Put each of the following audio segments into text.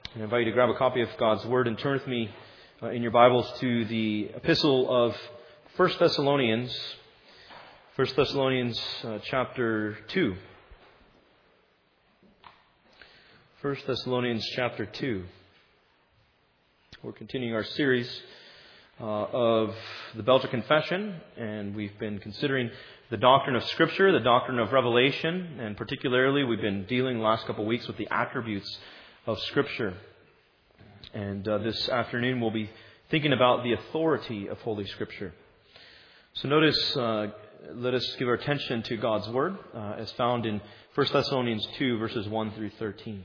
I invite you to grab a copy of God's Word and turn with me in your Bibles to the epistle of 1 Thessalonians. 1 Thessalonians chapter 2. 1 Thessalonians chapter 2. We're continuing our series of the Belgic Confession, and we've been considering the doctrine of Scripture, the doctrine of Revelation, and particularly we've been dealing the last couple of weeks with the attributes of Scripture. And this afternoon we'll be thinking about the authority of Holy Scripture. So notice, let us give our attention to God's Word as found in 1 Thessalonians 2 verses 1 through 13.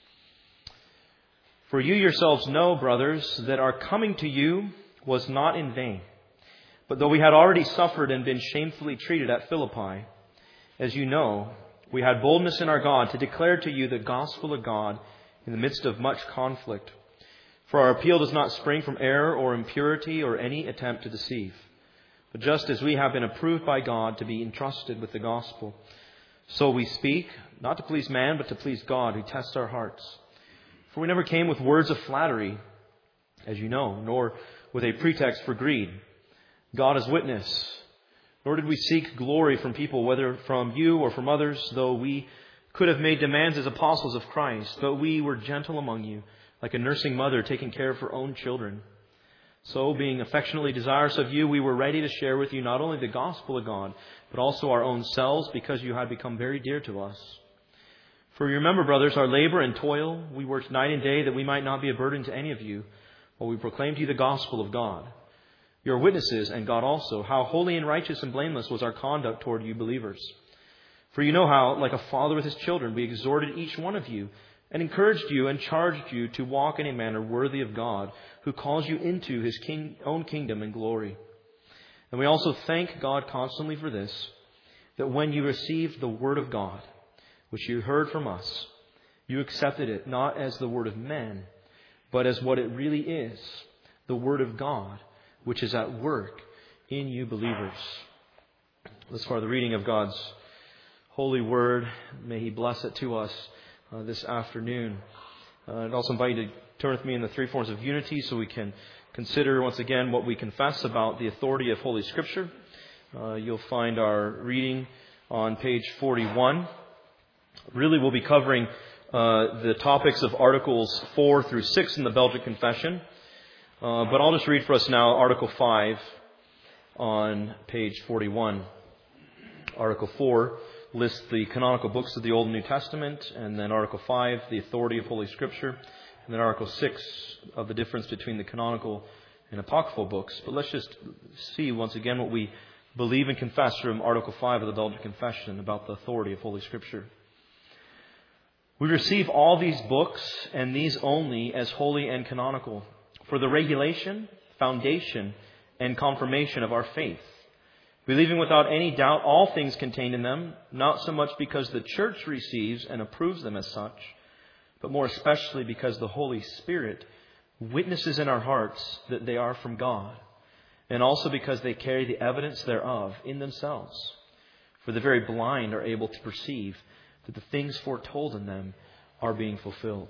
For you yourselves know, brothers, that our coming to you was not in vain. But though we had already suffered and been shamefully treated at Philippi, as you know, we had boldness in our God to declare to you the gospel of God in the midst of much conflict. For our appeal does not spring from error or impurity or any attempt to deceive, but just as we have been approved by God to be entrusted with the gospel, so we speak, not to please man, but to please God who tests our hearts. For we never came with words of flattery, as you know, nor with a pretext for greed. God is witness. Nor did we seek glory from people, whether from you or from others, though we could have made demands as apostles of Christ. But we were gentle among you, like a nursing mother taking care of her own children. So, being affectionately desirous of you, we were ready to share with you not only the gospel of God, but also our own selves, because you had become very dear to us. For you remember, brothers, our labor and toil. We worked night and day that we might not be a burden to any of you, while we proclaimed to you the gospel of God. You are witnesses, and God also, how holy and righteous and blameless was our conduct toward you believers. For you know how, like a father with his children, we exhorted each one of you, and encouraged you and charged you to walk in a manner worthy of God, who calls you into His own kingdom and glory. And we also thank God constantly for this, that when you received the word of God, which you heard from us, you accepted it not as the word of men, but as what it really is, the word of God, which is at work in you believers. This far the reading of God's holy word. May He bless it to us this afternoon. I'd also invite you to turn with me in the three forms of unity so we can consider once again what we confess about the authority of Holy Scripture. You'll find our reading on page 41. Really, we'll be covering the topics of Articles 4 through 6 in the Belgic Confession. But I'll just read for us now Article 5 on page 41. Article 4 lists the canonical books of the Old and New Testament, and then Article 5, the authority of Holy Scripture, and then Article 6 of the difference between the canonical and apocryphal books. But let's just see once again what we believe and confess from Article 5 of the Belgic Confession about the authority of Holy Scripture. We receive all these books, and these only, as holy and canonical, for the regulation, foundation, and confirmation of our faith, believing without any doubt all things contained in them, not so much because the Church receives and approves them as such, but more especially because the Holy Spirit witnesses in our hearts that they are from God, and also because they carry the evidence thereof in themselves. For the very blind are able to perceive that the things foretold in them are being fulfilled.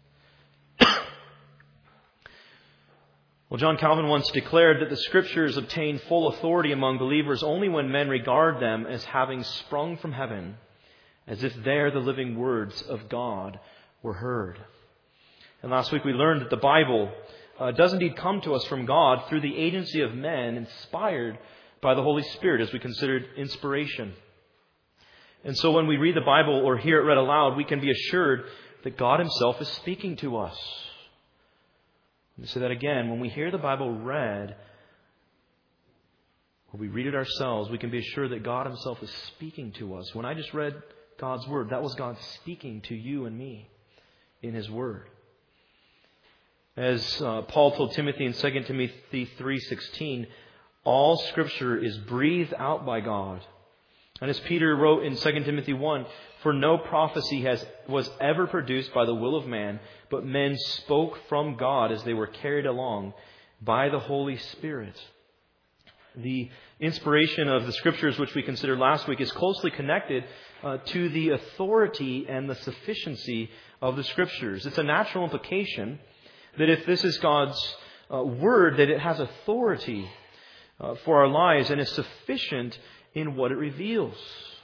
Well, John Calvin once declared that the Scriptures obtain full authority among believers only when men regard them as having sprung from heaven, as if there the living words of God were heard. And last week we learned that the Bible does indeed come to us from God through the agency of men, inspired by the Holy Spirit, as we considered inspiration. And so when we read the Bible or hear it read aloud, we can be assured that God Himself is speaking to us. Let me say that again. When we hear the Bible read, or we read it ourselves, we can be assured that God Himself is speaking to us. When I just read God's Word, that was God speaking to you and me in His Word. As Paul told Timothy in 2 Timothy 3:16, all Scripture is breathed out by God. And as Peter wrote in 2 Timothy 1, for no prophecy was ever produced by the will of man, but men spoke from God as they were carried along by the Holy Spirit. The inspiration of the Scriptures, which we considered last week, is closely connected to the authority and the sufficiency of the Scriptures. It's a natural implication that if this is God's Word, that it has authority for our lives and is sufficient in what it reveals.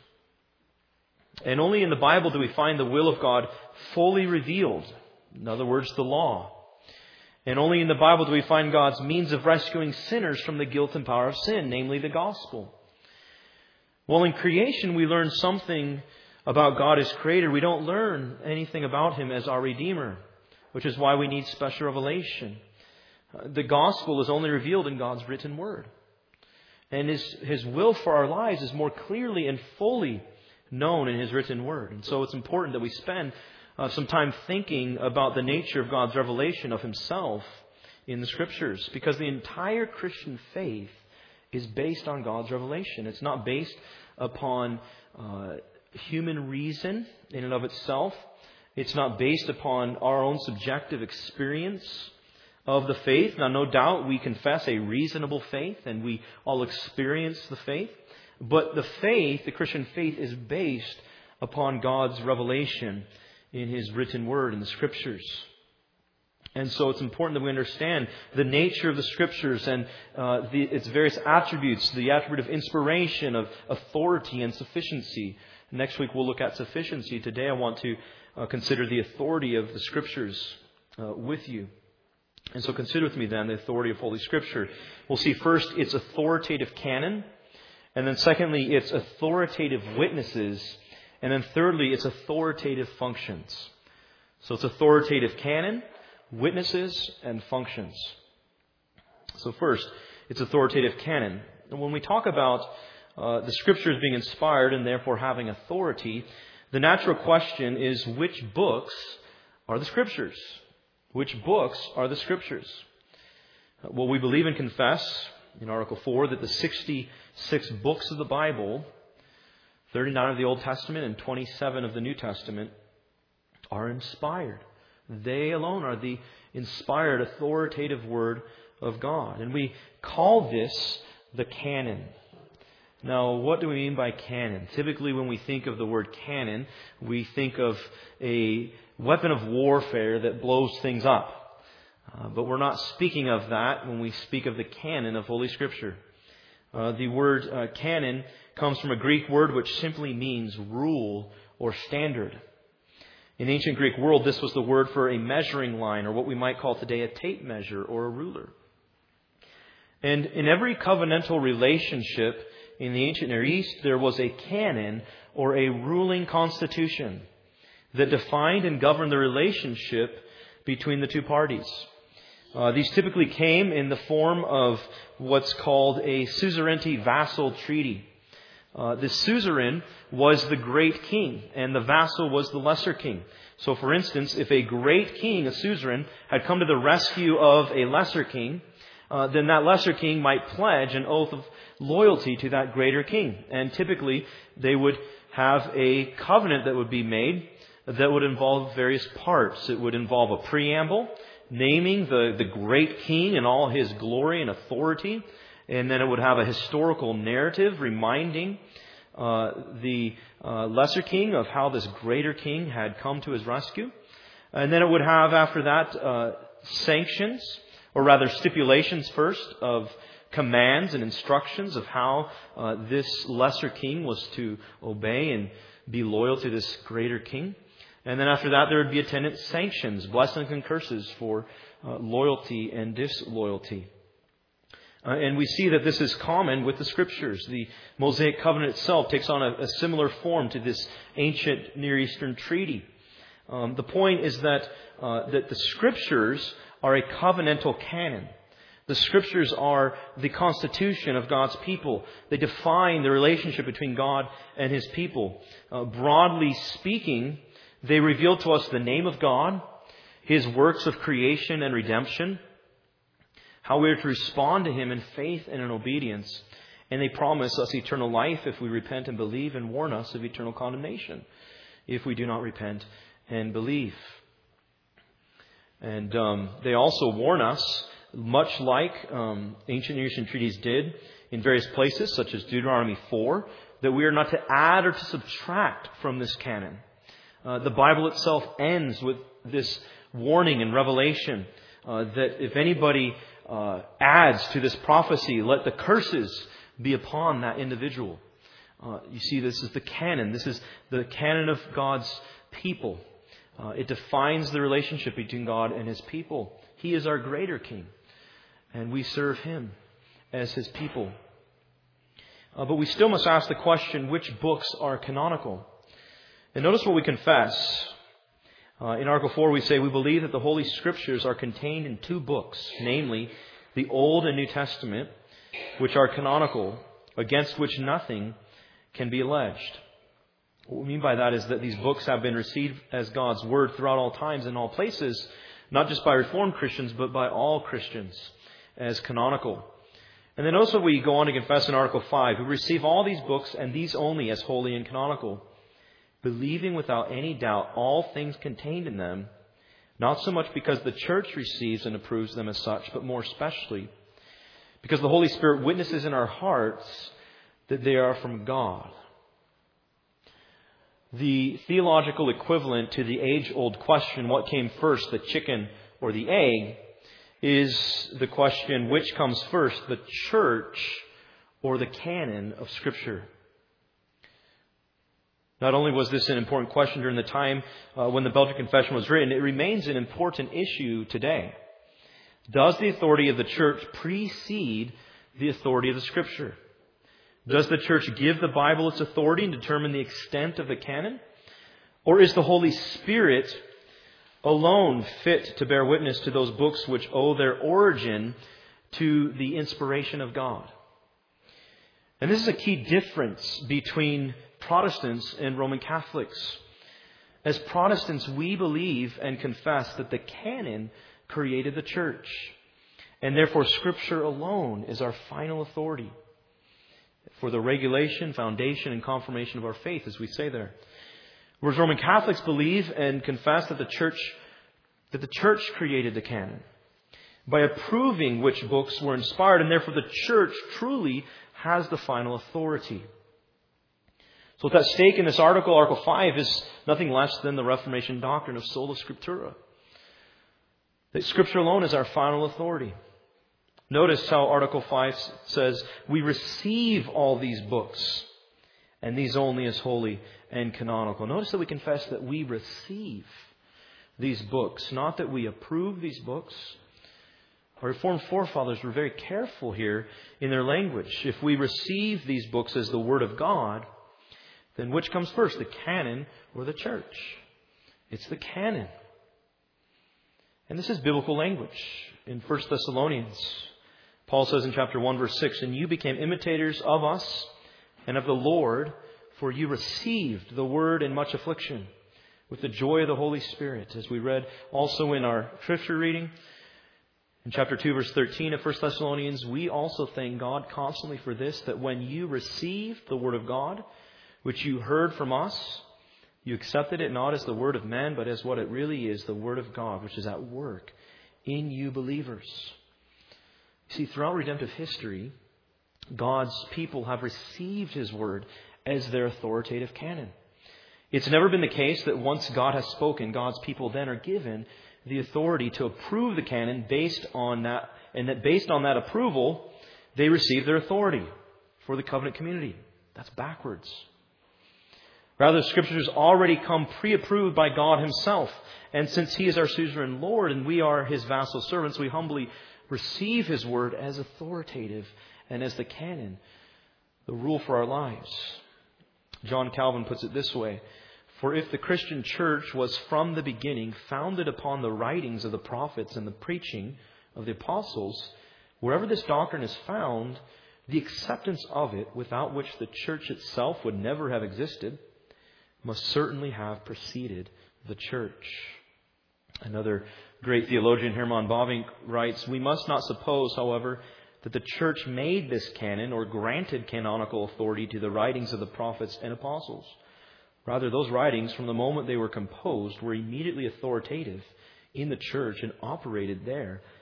And only in the Bible do we find the will of God fully revealed. In other words, the law. And only in the Bible do we find God's means of rescuing sinners from the guilt and power of sin, namely the gospel. Well, in creation we learn something about God as Creator. We don't learn anything about Him as our Redeemer, which is why we need special revelation. The gospel is only revealed in God's written Word. And His will for our lives is more clearly and fully known in His written Word. And so it's important that we spend some time thinking about the nature of God's revelation of Himself in the Scriptures, because the entire Christian faith is based on God's revelation. It's not based upon human reason in and of itself. It's not based upon our own subjective experience of the faith. Now, no doubt we confess a reasonable faith and we all experience the faith. But the faith, the Christian faith, is based upon God's revelation in His written Word, in the Scriptures. And so it's important that we understand the nature of the Scriptures and its various attributes, the attribute of inspiration, of authority and sufficiency. Next week we'll look at sufficiency. Today I want to consider the authority of the Scriptures with you. And so consider with me then the authority of Holy Scripture. We'll see first its authoritative canon, and then secondly its authoritative witnesses, and then thirdly its authoritative functions. So it's authoritative canon, witnesses, and functions. So first, its authoritative canon. And when we talk about the Scriptures being inspired and therefore having authority, the natural question is, which books are the Scriptures? Which books are the Scriptures? Well, we believe and confess in Article 4 that the 66 books of the Bible, 39 of the Old Testament and 27 of the New Testament, are inspired. They alone are the inspired, authoritative Word of God. And we call this the canon. Now, what do we mean by canon? Typically, when we think of the word canon, we think of a weapon of warfare that blows things up. But we're not speaking of that when we speak of the canon of Holy Scripture. The word canon comes from a Greek word which simply means rule or standard. In the ancient Greek world, this was the word for a measuring line, or what we might call today a tape measure or a ruler. And in every covenantal relationship in the ancient Near East, there was a canon or a ruling constitution that defined and governed the relationship between the two parties. These typically came in the form of what's called a suzerainty vassal treaty. The suzerain was the great king, and the vassal was the lesser king. So, for instance, if a great king, a suzerain, had come to the rescue of a lesser king, then that lesser king might pledge an oath of loyalty to that greater king. And typically, they would have a covenant that would be made that would involve various parts. It would involve a preamble, naming the great king and all his glory and authority. And then it would have a historical narrative reminding the lesser king of how this greater king had come to his rescue. And then it would have, after that, sanctions, or rather stipulations first, of commands and instructions of how this lesser king was to obey and be loyal to this greater king. And then after that, there would be attendant sanctions, blessings and curses for loyalty and disloyalty. And we see that this is common with the Scriptures. The Mosaic Covenant itself takes on a similar form to this ancient Near Eastern treaty. The point is that the Scriptures are a covenantal canon. The Scriptures are the constitution of God's people. They define the relationship between God and His people. Broadly speaking, they reveal to us the name of God, His works of creation and redemption, how we are to respond to Him in faith and in obedience. And they promise us eternal life if we repent and believe, and warn us of eternal condemnation if we do not repent and believe. And they also warn us much like ancient Near Eastern treaties did in various places, such as Deuteronomy 4, that we are not to add or to subtract from this canon. The Bible itself ends with this warning in Revelation that if anybody adds to this prophecy, let the curses be upon that individual. You see, this is the canon. This is the canon of God's people. It defines the relationship between God and His people. He is our greater King, and we serve Him as His people. But we still must ask the question, which books are canonical? And notice what we confess. In Article 4 we say, we believe that the Holy Scriptures are contained in two books, namely the Old and New Testament, which are canonical, against which nothing can be alleged. What we mean by that is that these books have been received as God's Word throughout all times and all places, not just by Reformed Christians, but by all Christians as canonical. And then also we go on to confess in Article 5, we receive all these books and these only as holy and canonical, believing without any doubt all things contained in them, not so much because the church receives and approves them as such, but more especially because the Holy Spirit witnesses in our hearts that they are from God. The theological equivalent to the age-old question, what came first, the chicken or the egg, is the question, which comes first, the church or the canon of Scripture? Not only was this an important question during the time when the Belgian Confession was written, it remains an important issue today. Does the authority of the church precede the authority of the Scripture? Does the church give the Bible its authority and determine the extent of the canon? Or is the Holy Spirit alone fit to bear witness to those books which owe their origin to the inspiration of God? And this is a key difference between Protestants and Roman Catholics. As Protestants, we believe and confess that the canon created the church, and therefore Scripture alone is our final authority for the regulation, foundation, and confirmation of our faith, as we say there. Whereas Roman Catholics believe and confess that the church created the canon by approving which books were inspired, and therefore the church truly has the final authority. So what's at stake in this article, Article 5, is nothing less than the Reformation doctrine of sola scriptura. That Scripture alone is our final authority. Notice how Article 5 says, we receive all these books, and these only as holy and canonical. Notice that we confess that we receive these books, not that we approve these books. Our Reformed forefathers were very careful here in their language. If we receive these books as the Word of God, then which comes first, the canon or the church? It's the canon. And this is biblical language. In 1 Thessalonians, Paul says in chapter 1, verse 6, and you became imitators of us and of the Lord, for you received the word in much affliction with the joy of the Holy Spirit. As we read also in our scripture reading, in chapter 2, verse 13 of 1 Thessalonians, we also thank God constantly for this, that when you received the word of God, which you heard from us, you accepted it not as the word of men, but as what it really is, the word of God, which is at work in you believers. See, throughout redemptive history, God's people have received His word as their authoritative canon. It's never been the case that once God has spoken, God's people then are given the authority to approve the canon based on that, and that based on that approval, they receive their authority for the covenant community. That's backwards. Rather, the Scriptures already come pre-approved by God Himself. And since He is our suzerain Lord and we are His vassal servants, we humbly receive His word as authoritative and as the canon, the rule for our lives. John Calvin puts it this way, for if the Christian church was from the beginning founded upon the writings of the prophets and the preaching of the apostles, wherever this doctrine is found, the acceptance of it, without which the church itself would never have existed, must certainly have preceded the church. Another great theologian, Herman Bavinck, writes, we must not suppose, however, that the church made this canon or granted canonical authority to the writings of the prophets and apostles. Rather, those writings, from the moment they were composed, were immediately authoritative in the church and operated there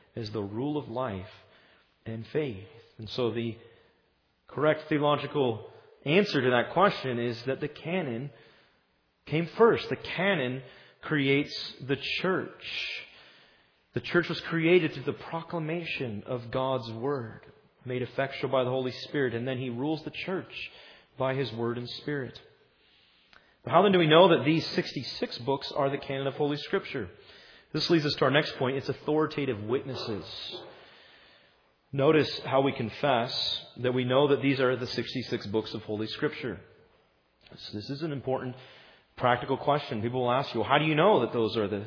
as the rule of life and faith. And so the correct theological answer to that question is that the canon came first. The canon creates the church. The church was created through the proclamation of God's Word, made effectual by the Holy Spirit, and then He rules the church by His Word and Spirit. But how then do we know that these 66 books are the canon of Holy Scripture? This leads us to our next point. It's authoritative witnesses. Notice how we confess that we know that these are the 66 books of Holy Scripture. This is an important practical question. People will ask you, well, how do you know that those are the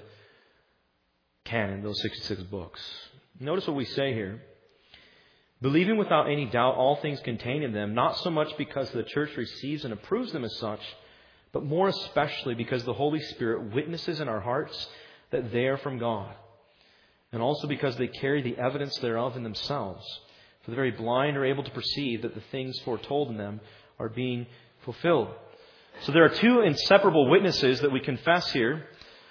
canon, those 66 books? Notice what we say here. Believing without any doubt all things contained in them, not so much because the church receives and approves them as such, but more especially because the Holy Spirit witnesses in our hearts that they are from God, and also because they carry the evidence thereof in themselves. For the very blind are able to perceive that the things foretold in them are being fulfilled. So there are two inseparable witnesses that we confess here.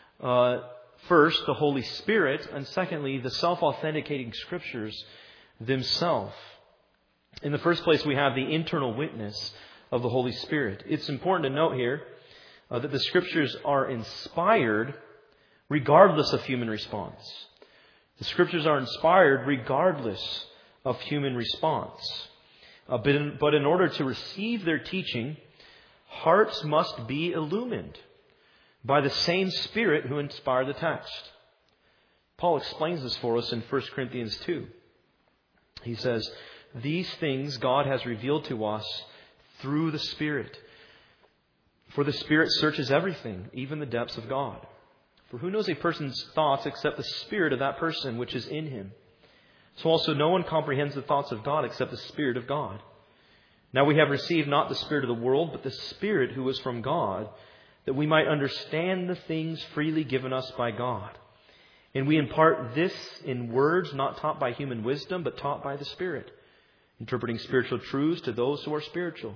First, the Holy Spirit, and secondly, the self-authenticating Scriptures themselves. In the first place, we have the internal witness of the Holy Spirit. It's important to note here that the Scriptures are inspired regardless of human response. The Scriptures are inspired regardless of human response. But in order to receive their teaching, hearts must be illumined by the same Spirit who inspired the text. Paul explains this for us in 1 Corinthians 2. He says, "These things God has revealed to us through the Spirit. For the Spirit searches everything, even the depths of God. For who knows a person's thoughts except the spirit of that person which is in him? So also no one comprehends the thoughts of God except the Spirit of God. Now we have received not the spirit of the world, but the Spirit who is from God, that we might understand the things freely given us by God. And we impart this in words not taught by human wisdom, but taught by the Spirit, interpreting spiritual truths to those who are spiritual."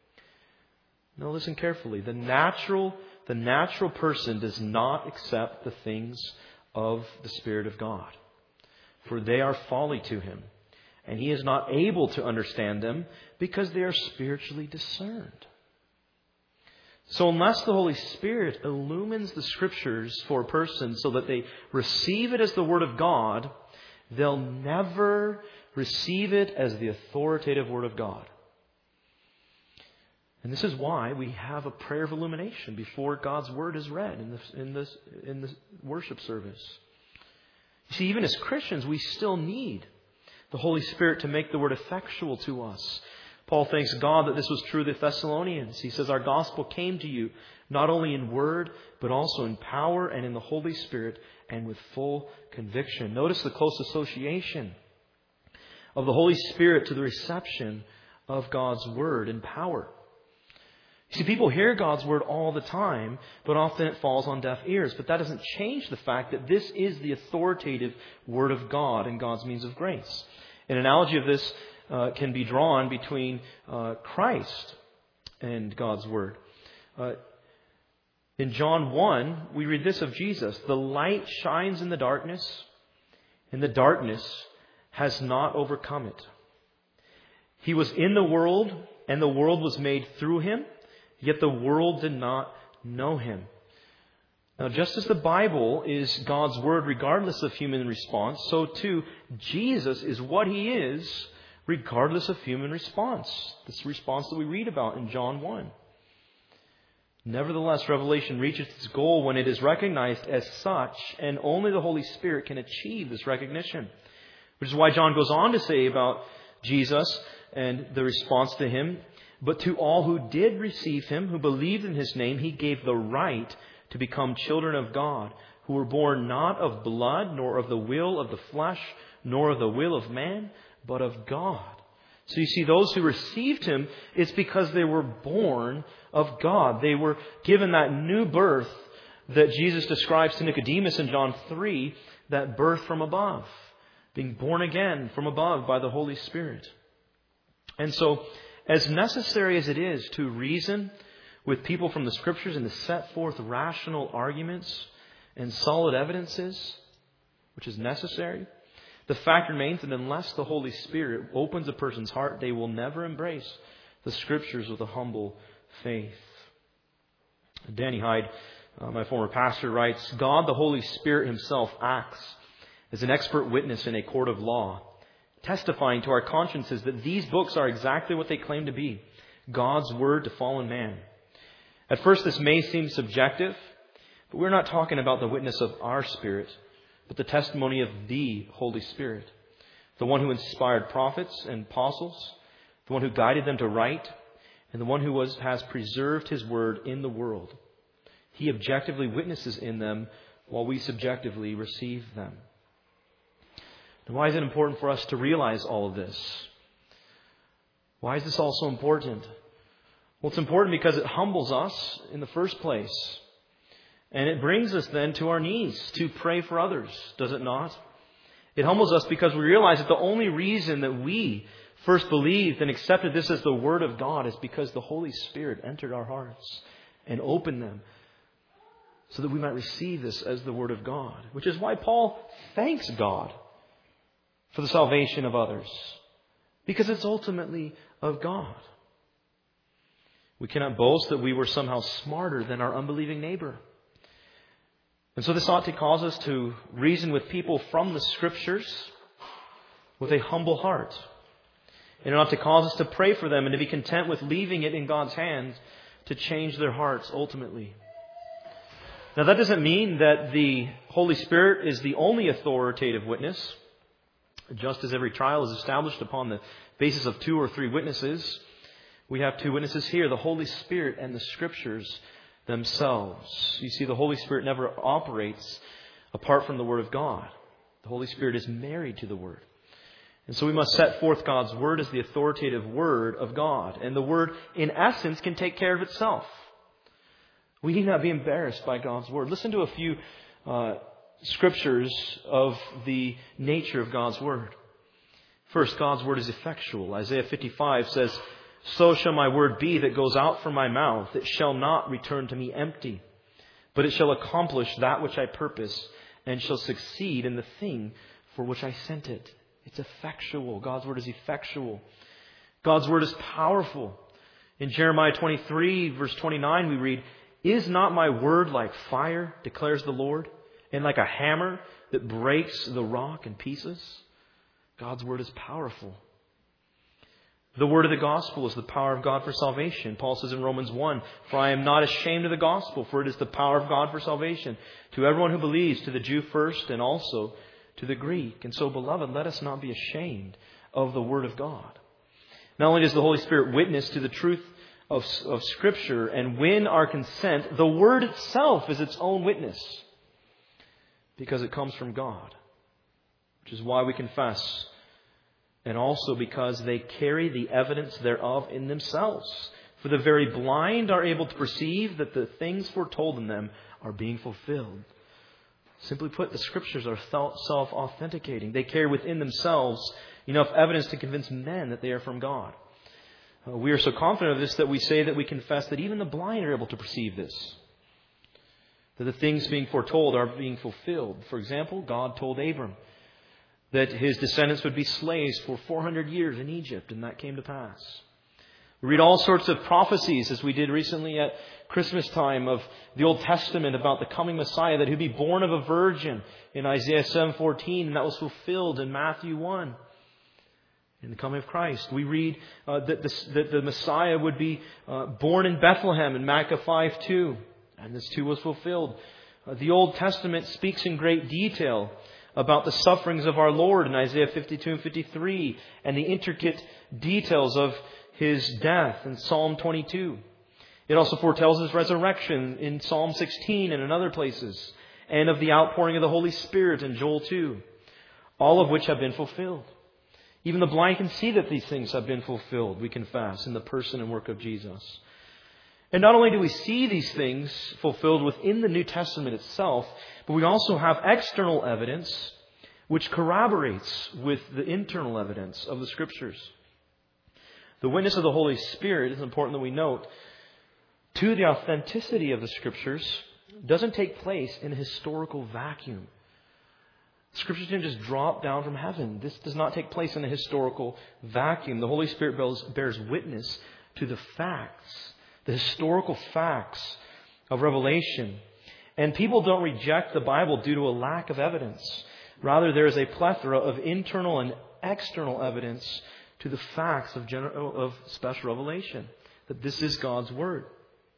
Now listen carefully. The natural person does not accept the things of the Spirit of God, for they are folly to him, and he is not able to understand them because they are spiritually discerned. So unless the Holy Spirit illumines the Scriptures for a person so that they receive it as the Word of God, they'll never receive it as the authoritative Word of God. And this is why we have a prayer of illumination before God's Word is read in the worship service. You see, even as Christians, we still need the Holy Spirit to make the Word effectual to us. Paul thanks God that this was true of the Thessalonians. He says, "Our gospel came to you not only in word, but also in power and in the Holy Spirit and with full conviction." Notice the close association of the Holy Spirit to the reception of God's Word and power. You see, people hear God's Word all the time, but often it falls on deaf ears. But that doesn't change the fact that this is the authoritative Word of God and God's means of grace. An analogy of this can be drawn between Christ and God's Word. In John 1, we read this of Jesus: "The light shines in the darkness, and the darkness has not overcome it. He was in the world, and the world was made through Him, yet the world did not know Him." Now, just as the Bible is God's Word regardless of human response, so too Jesus is what He is regardless of human response. This response that we read about in John 1. Nevertheless, Revelation reaches its goal when it is recognized as such, and only the Holy Spirit can achieve this recognition. Which is why John goes on to say about Jesus and the response to Him, "But to all who did receive Him, who believed in His name, He gave the right to become children of God, who were born not of blood, nor of the will of the flesh, nor of the will of man, but of God." So you see, those who received Him, it's because they were born of God. They were given that new birth that Jesus describes to Nicodemus in John 3, that birth from above, being born again from above by the Holy Spirit. And so, as necessary as it is to reason with people from the Scriptures and to set forth rational arguments and solid evidences, which is necessary, The fact remains that unless the Holy Spirit opens a person's heart, they will never embrace the Scriptures with a humble faith. Danny Hyde, my former pastor, writes, God, the Holy Spirit Himself, acts as an expert witness in a court of law, testifying to our consciences that these books are exactly what they claim to be, God's Word to fallen man. At first, this may seem subjective, but we're not talking about the witness of our spirit, but the testimony of the Holy Spirit, the one who inspired prophets and apostles, the one who guided them to write, and the one who has preserved His Word in the world. He objectively witnesses in them while we subjectively receive them. Now, why is it important for us to realize all of this? Why is this all so important? Well, it's important because it humbles us in the first place. And it brings us then to our knees to pray for others, does it not? It humbles us because we realize that the only reason that we first believed and accepted this as the Word of God is because the Holy Spirit entered our hearts and opened them so that we might receive this as the Word of God. Which is why Paul thanks God for the salvation of others, because it's ultimately of God. We cannot boast that we were somehow smarter than our unbelieving neighbor. And so this ought to cause us to reason with people from the Scriptures with a humble heart. And it ought to cause us to pray for them and to be content with leaving it in God's hands to change their hearts ultimately. Now, that doesn't mean that the Holy Spirit is the only authoritative witness. Just as every trial is established upon the basis of 2 or 3 witnesses, we have 2 witnesses here, the Holy Spirit and the Scriptures themselves. You see, the Holy Spirit never operates apart from the Word of God. The Holy Spirit is married to the Word. And so we must set forth God's Word as the authoritative Word of God. And the Word, in essence, can take care of itself. We need not be embarrassed by God's Word. Listen to a few scriptures of the nature of God's Word. First, God's Word is effectual. Isaiah 55 says, "So shall my word be that goes out from my mouth. It shall not return to me empty, but it shall accomplish that which I purpose and shall succeed in the thing for which I sent it." It's effectual. God's Word is effectual. God's Word is powerful. In Jeremiah 23, verse 29, we read, "Is not my word like fire, declares the Lord, and like a hammer that breaks the rock in pieces?" God's Word is powerful. The word of the gospel is the power of God for salvation. Paul says in Romans 1, "For I am not ashamed of the gospel, for it is the power of God for salvation to everyone who believes, to the Jew first and also to the Greek." And so, beloved, let us not be ashamed of the Word of God. Not only does the Holy Spirit witness to the truth of Scripture and win our consent, the Word itself is its own witness because it comes from God, which is why we confess, and also because they carry the evidence thereof in themselves. For the very blind are able to perceive that the things foretold in them are being fulfilled. Simply put, the Scriptures are self-authenticating. They carry within themselves enough evidence to convince men that they are from God. We are so confident of this that we say that we confess that even the blind are able to perceive this, that the things being foretold are being fulfilled. For example, God told Abram that his descendants would be slaves for 400 years in Egypt, and that came to pass. We read all sorts of prophecies, as we did recently at Christmas time, of the Old Testament about the coming Messiah, that he'd be born of a virgin in Isaiah 7:14, and that was fulfilled in Matthew 1. In the coming of Christ, we read that the Messiah would be born in Bethlehem in Micah 5:2, and this too was fulfilled. The Old Testament speaks in great detail about the sufferings of our Lord in Isaiah 52 and 53, and the intricate details of His death in Psalm 22. It also foretells His resurrection in Psalm 16 and in other places, and of the outpouring of the Holy Spirit in Joel 2, all of which have been fulfilled. Even the blind can see that these things have been fulfilled, we confess, in the person and work of Jesus. And not only do we see these things fulfilled within the New Testament itself, but we also have external evidence which corroborates with the internal evidence of the Scriptures. The witness of the Holy Spirit, it's important that we note, to the authenticity of the Scriptures doesn't take place in a historical vacuum. Scriptures didn't just drop down from heaven. This does not take place in a historical vacuum. The Holy Spirit bears witness to the facts, the historical facts of Revelation. And people don't reject the Bible due to a lack of evidence. Rather, there is a plethora of internal and external evidence to the facts of special revelation, that this is God's Word.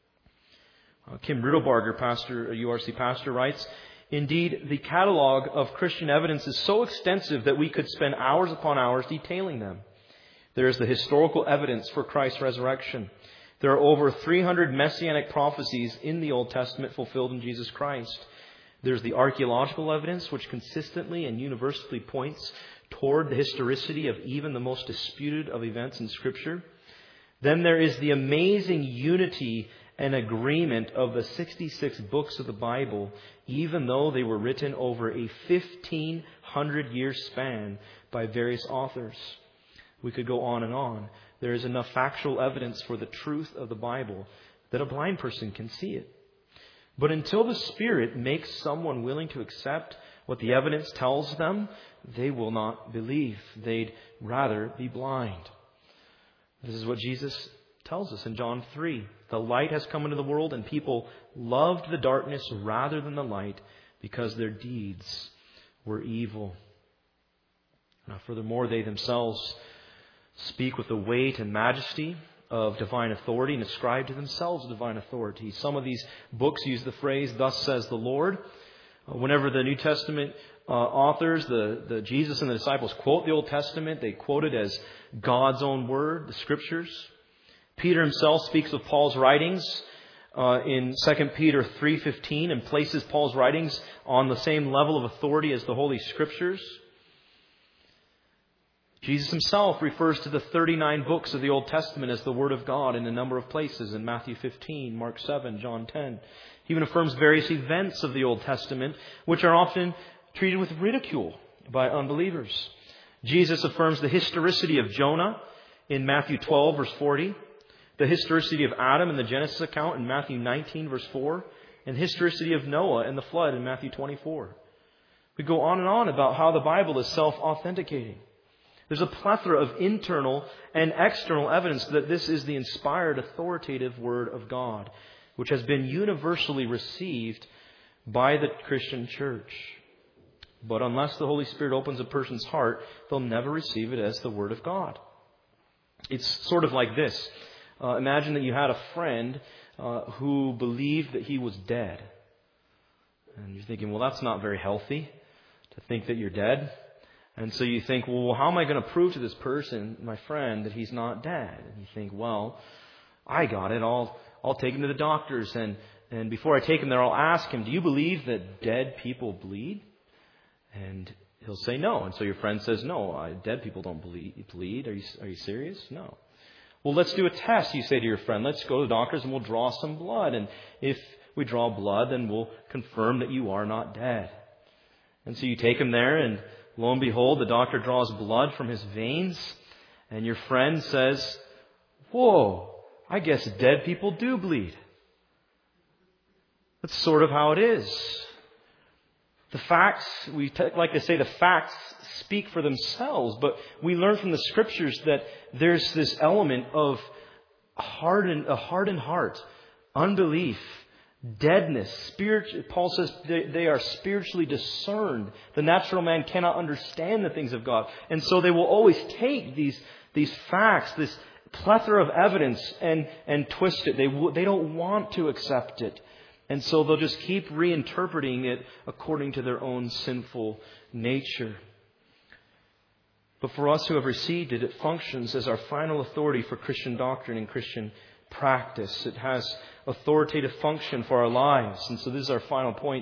Kim Riddlebarger, pastor, a URC pastor, writes, "Indeed, the catalog of Christian evidence is so extensive that we could spend hours upon hours detailing them. There is the historical evidence for Christ's resurrection. There are over 300 messianic prophecies in the Old Testament fulfilled in Jesus Christ. There's the archaeological evidence, which consistently and universally points toward the historicity of even the most disputed of events in Scripture. Then there is the amazing unity and agreement of the 66 books of the Bible, even though they were written over a 1,500-year span by various authors." We could go on and on. There is enough factual evidence for the truth of the Bible that a blind person can see it. But until the Spirit makes someone willing to accept what the evidence tells them, they will not believe. They'd rather be blind. This is what Jesus tells us in John 3. "The light has come into the world, and people loved the darkness rather than the light because their deeds were evil." Now, furthermore, they themselves speak with the weight and majesty of divine authority and ascribe to themselves divine authority. Some of these books use the phrase, "Thus says the Lord." Whenever the New Testament authors, the Jesus and the disciples quote the Old Testament, they quote it as God's own word, the Scriptures. Peter himself speaks of Paul's writings in 2 Peter 3:15 and places Paul's writings on the same level of authority as the Holy Scriptures. Jesus himself refers to the 39 books of the Old Testament as the Word of God in a number of places in Matthew 15, Mark 7, John 10. He even affirms various events of the Old Testament, which are often treated with ridicule by unbelievers. Jesus affirms the historicity of Jonah in Matthew 12, verse 40, the historicity of Adam in the Genesis account in Matthew 19, verse 4, and the historicity of Noah and the flood in Matthew 24. We go on and on about how the Bible is self-authenticating. There's a plethora of internal and external evidence that this is the inspired, authoritative Word of God, which has been universally received by the Christian church. But unless the Holy Spirit opens a person's heart, they'll never receive it as the Word of God. It's sort of like this. Imagine that you had a friend who believed that he was dead. And you're thinking, well, that's not very healthy to think that you're dead. And so you think, well, how am I going to prove to this person, my friend, that he's not dead? And you think, well, I got it. I'll take him to the doctors. And before I take him there, I'll ask him, do you believe that dead people bleed? And he'll say no. And so your friend says, no, dead people don't bleed. Are you serious? No. Well, let's do a test, you say to your friend. Let's go to the doctors and we'll draw some blood. And if we draw blood, then we'll confirm that you are not dead. And so you take him there, and lo and behold, the doctor draws blood from his veins, and your friend says, whoa, I guess dead people do bleed. That's sort of how it is. The facts, we like to say the facts speak for themselves, but we learn from the Scriptures that there's this element of a hardened heart, unbelief, deadness. Paul says they are spiritually discerned. The natural man cannot understand the things of God. And so they will always take these facts, this plethora of evidence, and twist it. They don't want to accept it. And so they'll just keep reinterpreting it according to their own sinful nature. But for us who have received it, it functions as our final authority for Christian doctrine and Christian practice. It has authoritative function for our lives. And so this is our final point.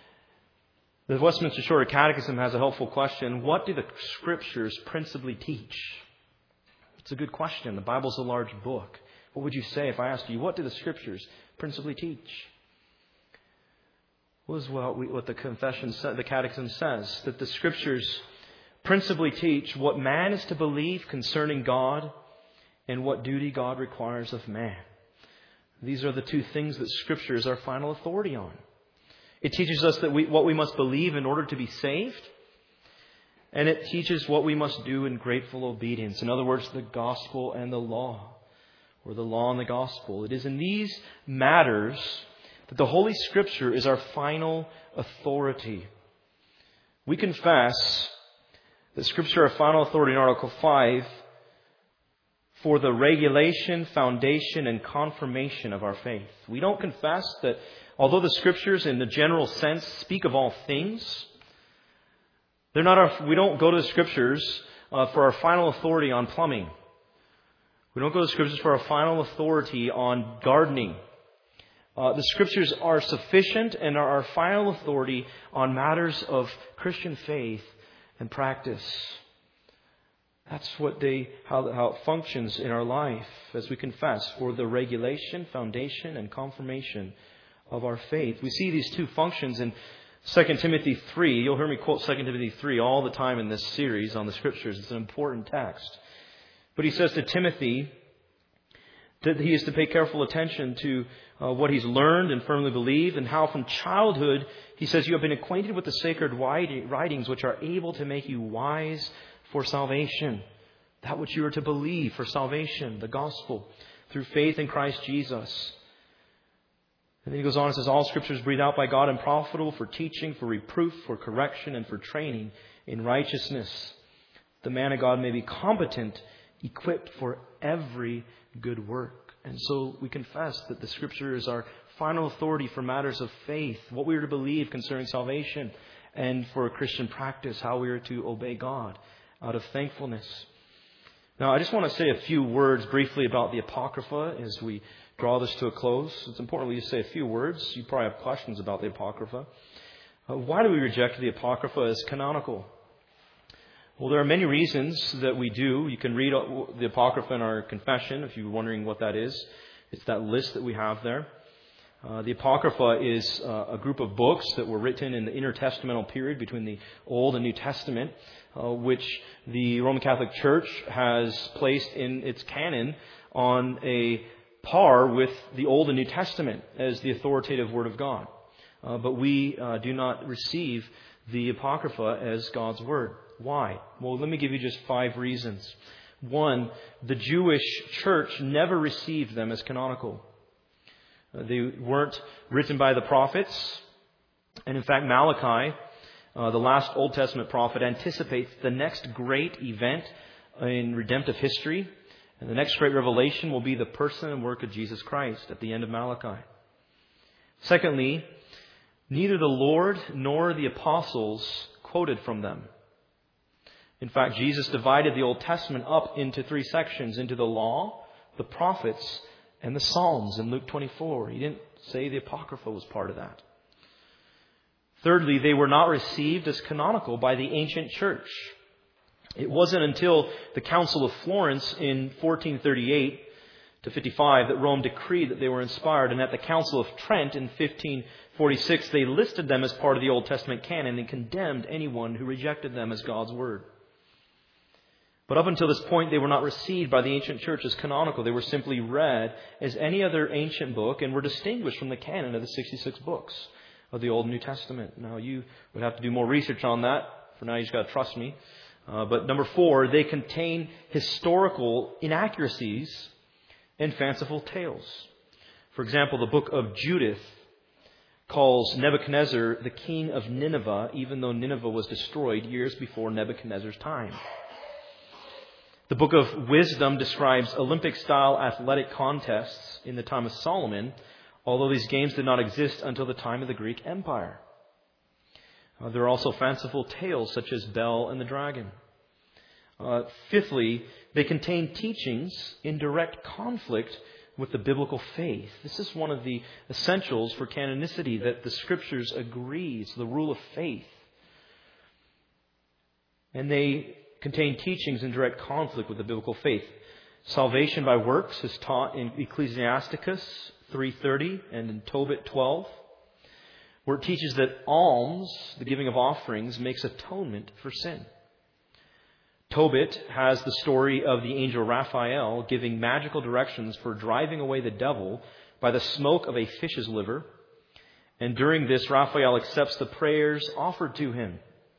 The Westminster Shorter Catechism has a helpful question. What do the Scriptures principally teach? It's a good question. The Bible's a large book. What would you say if I asked you, what do the Scriptures principally teach? Well, this is what the Catechism says, that the Scriptures principally teach what man is to believe concerning God and what duty God requires of man. These are the two things that Scripture is our final authority on. It teaches us that what we must believe in order to be saved, And it teaches what we must do in grateful obedience. In other words, the gospel and the law, or the law and the gospel. It is in these matters that the Holy Scripture is our final authority. We confess that Scripture is our final authority in Article 5 for the regulation, foundation, and confirmation of our faith. We don't confess that although the Scriptures in the general sense speak of all things, we don't go to the Scriptures for our final authority on plumbing. We don't go to the Scriptures for our final authority on gardening. The Scriptures are sufficient and are our final authority on matters of Christian faith and practice. That's how it functions in our life as we confess for the regulation, foundation, and confirmation of our faith. We see these two functions in 2 Timothy 3. You'll hear me quote 2 Timothy 3 all the time in this series on the Scriptures. It's an important text. But he says to Timothy that he is to pay careful attention to what he's learned and firmly believed, and how from childhood, he says, you have been acquainted with the sacred writings which are able to make you wise for salvation. That which you are to believe for salvation, the gospel, through faith in Christ Jesus. And then he goes on and says, all Scripture is breathed out by God and profitable for teaching, for reproof, for correction, and for training in righteousness. The man of God may be competent, equipped for every good work. And so we confess that the Scripture is our final authority for matters of faith, what we are to believe concerning salvation, and for Christian practice, how we are to obey God out of thankfulness. Now, I just want to say a few words briefly about the Apocrypha as we draw this to a close. It's important we just say a few words. You probably have questions about the Apocrypha. Why do we reject the Apocrypha as canonical? Well, there are many reasons that we do. You can read the Apocrypha in our confession if you're wondering what that is. It's that list that we have there. The Apocrypha is a group of books that were written in the intertestamental period between the Old and New Testament, which the Roman Catholic Church has placed in its canon on a par with the Old and New Testament as the authoritative Word of God. But we do not receive the Apocrypha as God's Word. Why? Well, let me give you just 5 reasons. 1, the Jewish church never received them as canonical. They weren't written by the prophets. And in fact, Malachi, the last Old Testament prophet, anticipates the next great event in redemptive history. And the next great revelation will be the person and work of Jesus Christ at the end of Malachi. Secondly, neither the Lord nor the apostles quoted from them. In fact, Jesus divided the Old Testament up into 3 sections, into the law, the prophets, and the Psalms in Luke 24. He didn't say the Apocrypha was part of that. Thirdly, they were not received as canonical by the ancient church. It wasn't until the Council of Florence in 1438 to 55 that Rome decreed that they were inspired. And at the Council of Trent in 1546, they listed them as part of the Old Testament canon and condemned anyone who rejected them as God's Word. But up until this point, they were not received by the ancient church as canonical. They were simply read as any other ancient book and were distinguished from the canon of the 66 books of the Old and New Testament. Now, you would have to do more research on that. For now, you just got to trust me. But number 4, they contain historical inaccuracies and fanciful tales. For example, the book of Judith calls Nebuchadnezzar the king of Nineveh, even though Nineveh was destroyed years before Nebuchadnezzar's time. The book of Wisdom describes Olympic-style athletic contests in the time of Solomon, although these games did not exist until the time of the Greek Empire. There are also fanciful tales such as Bel and the Dragon. Fifthly, they contain teachings in direct conflict with the biblical faith. This is one of the essentials for canonicity, that the Scriptures agree. It's the rule of faith. And they contain teachings in direct conflict with the biblical faith. Salvation by works is taught in Ecclesiasticus 3:30 and in Tobit 12, where it teaches that alms, the giving of offerings, makes atonement for sin. Tobit has the story of the angel Raphael giving magical directions for driving away the devil by the smoke of a fish's liver. And during this, Raphael accepts the prayers offered to him.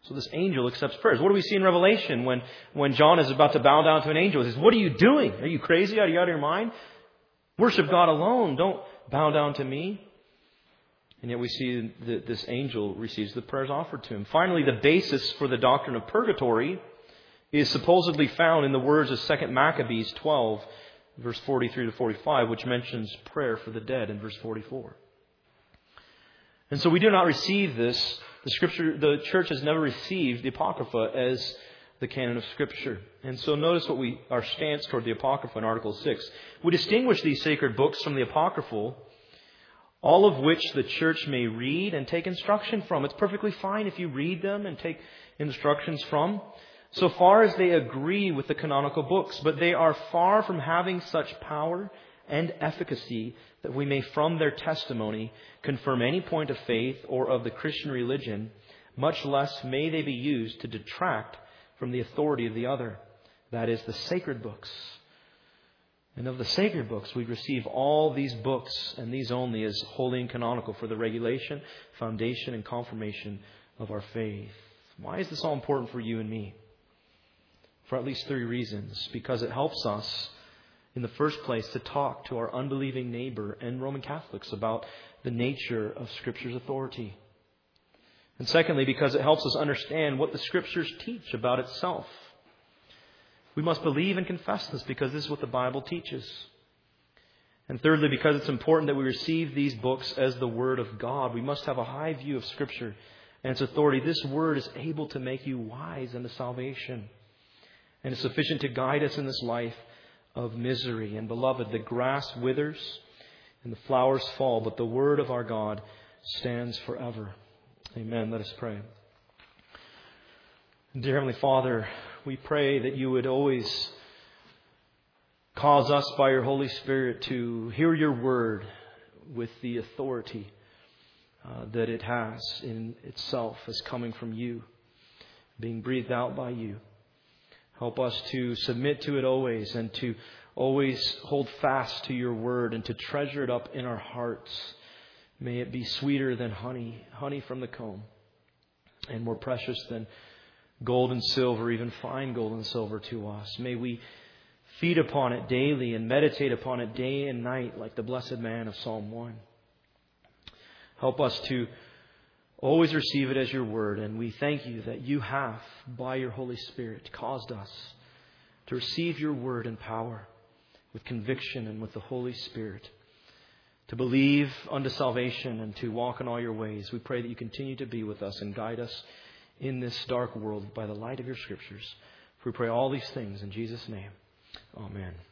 So this angel accepts prayers. What do we see in Revelation when John is about to bow down to an angel? He says, "What are you doing? Are you crazy? Are you out of your mind? Worship God alone. Don't bow down to me." And yet we see that this angel receives the prayers offered to him. Finally, the basis for the doctrine of purgatory is supposedly found in the words of 2 Maccabees 12, verse 43 to 45, which mentions prayer for the dead in verse 44. And so we do not receive this. The church has never received the Apocrypha as the canon of Scripture. And so notice our stance toward the Apocrypha in Article 6. We distinguish these sacred books from the Apocryphal, all of which the church may read and take instruction from. It's perfectly fine if you read them and take instructions from, so far as they agree with the canonical books. But they are far from having such power and efficacy that we may from their testimony confirm any point of faith or of the Christian religion, much less may they be used to detract from the authority of the other, that is, the sacred books. And of the sacred books, we receive all these books, and these only, as holy and canonical for the regulation, foundation, and confirmation of our faith. Why is this all important for you and me? For at least 3 reasons. Because it helps us, in the first place, to talk to our unbelieving neighbor and Roman Catholics about the nature of Scripture's authority. And secondly, because it helps us understand what the Scriptures teach about itself. We must believe and confess this because this is what the Bible teaches. And thirdly, because it's important that we receive these books as the Word of God. We must have a high view of Scripture and its authority. This Word is able to make you wise unto salvation, and is sufficient to guide us in this life of misery. And beloved, the grass withers and the flowers fall, but the Word of our God stands forever. Amen. Let us pray. Dear Heavenly Father, we pray that you would always cause us by your Holy Spirit to hear your word with the authority that it has in itself as coming from you, being breathed out by you. Help us to submit to it always, and to always hold fast to your word, and to treasure it up in our hearts. May it be sweeter than honey from the comb, and more precious than gold and silver, even fine gold and silver to us. May we feed upon it daily and meditate upon it day and night like the blessed man of Psalm 1. Help us to always receive it as your word, and we thank you that you have, by your Holy Spirit, caused us to receive your word in power, with conviction and with the Holy Spirit, to believe unto salvation and to walk in all your ways. We pray that you continue to be with us and guide us in this dark world by the light of your Scriptures. We pray all these things in Jesus' name. Amen.